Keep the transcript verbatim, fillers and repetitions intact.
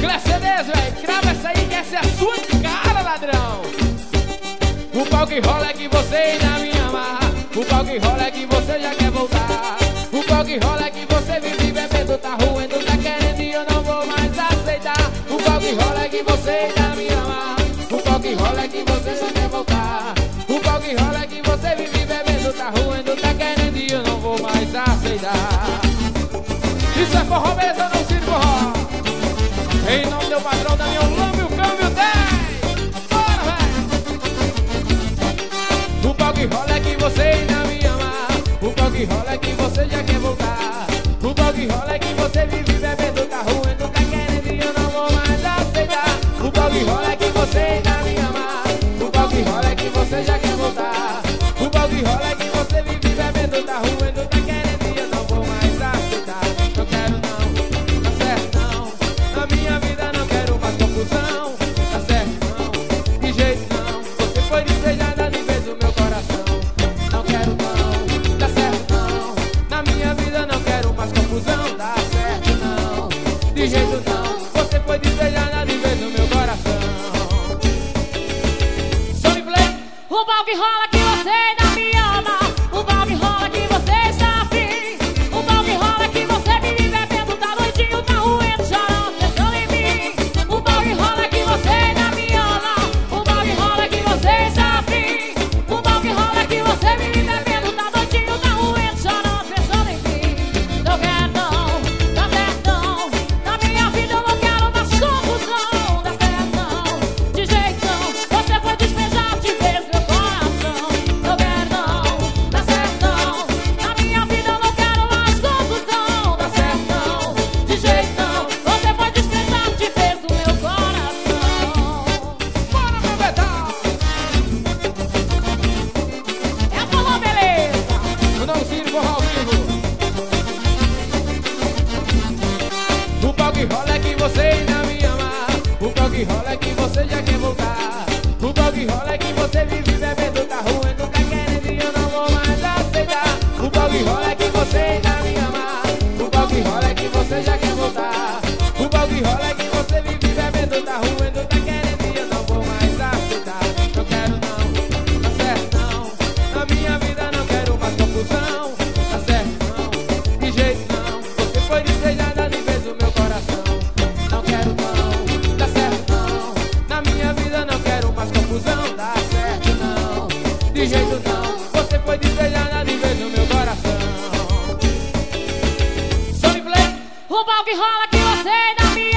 Clé C Ds, véi, crava essa aí que essa é a sua cara, ladrão. O pau que rola é que você ainda me ama. O pau que rola é que você já quer voltar. O pau que rola é que você vive bebendo, tá ruendo, tá querendo e eu não vou mais aceitar. O pau que rola é que você ainda me ama. O pau que rola é que você já quer voltar. O pau que rola é que você vive bebendo, tá ruendo, tá querendo e eu não vou mais aceitar. Isso é forró mesmo, eu não sinto forró. Em nome do patrão da minha Lambe o câmbio dez. Bora, véi. O pau que rola é que você ainda me ama. O pau que rola é que você já quer voltar. O pau que rola é que você vive bebendo, tá ruendo, tá querendo e eu não vou mais aceitar. O pau que rola é que você ainda me ama. O pau que rola é que você já quer voltar. O pau que rola é que você vive bebendo, tá ruendo, tá querendo e eu não vou mais aceitar. Não quero não, tá certo não. Na minha vida não quero mais confusão. Tá certo não, de jeito não. Você foi despejada de vez o meu coração. Não quero não, tá certo não. Na minha vida não quero mais confusão. Tá certo não, de jeito não. Você foi despejada de vez o meu coração. Sony Play. O pau que rola que você ainda me ama. O pau que rola que você está afim. O pau que rola que você vive bebendo, tá doidinho, tá ruendo, chorando, pensando em mim. O pau que rola que você ainda me ama. O pau que rola que você está afim. O pau que rola que você vive bebendo, tá doidinho, tá ruendo, chorando, pensando em mim. Não quero não, tá certo não. Na minha vida eu não quero mais confusão. Dá certo não, de jeito não. Você foi despejado de vez meu coração. Não quero não, dá certo não. Na minha vida eu não quero mais confusão. Dá certo não, de jeito não. Você foi despejado de vez do meu coração. Bora, meu metal. É falou, beleza. Eu não sirvo forró ao vivo. O pau que rola é que você ainda me ama. O pau que rola é que você já quer voltar. O pau que rola é que você vive bebendo, tá ruendo, tá querendo e eu não vou mais aceitar. O pau que rola é que você ainda me ama. O pau que rola é que você já quer voltar. O pau que rola é que você vive bebendo, tá ruendo, tá querendo e eu não vou mais aceitar. Não quero não, tá certo não. Na minha vida não quero mais confusão. Tá certo não, de jeito não. Você foi despejada de vez o meu coração. Não quero não, tá certo não. Na minha vida não quero mais confusão. Tá certo não, de jeito não. Você foi despejada de vez o meu coração. Sony Play. O pau que rola que você ainda me